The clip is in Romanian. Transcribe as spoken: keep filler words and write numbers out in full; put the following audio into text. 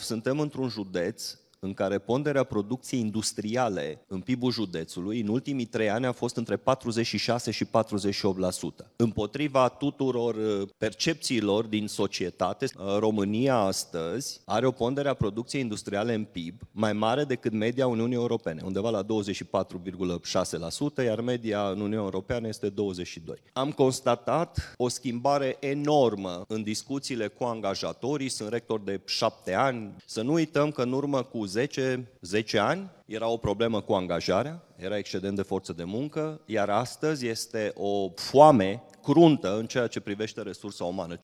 suntem într-un județ în care ponderea producției industriale în P I B-ul județului în ultimii trei ani a fost între patruzeci și șase și patruzeci și opt la sută. Împotriva tuturor percepțiilor din societate, România astăzi are o pondere a producției industriale în P I B mai mare decât media Uniunii Europene, undeva la douăzeci și patru virgulă șase la sută, iar media în Uniunea Europeană este douăzeci și doi la sută. Am constatat o schimbare enormă în discuțiile cu angajatorii, sunt rector de șapte ani. Să nu uităm că în urmă cu zece ani era o problemă cu angajarea, era excedent de forță de muncă, iar astăzi este o foame cruntă în ceea ce privește resursa umană.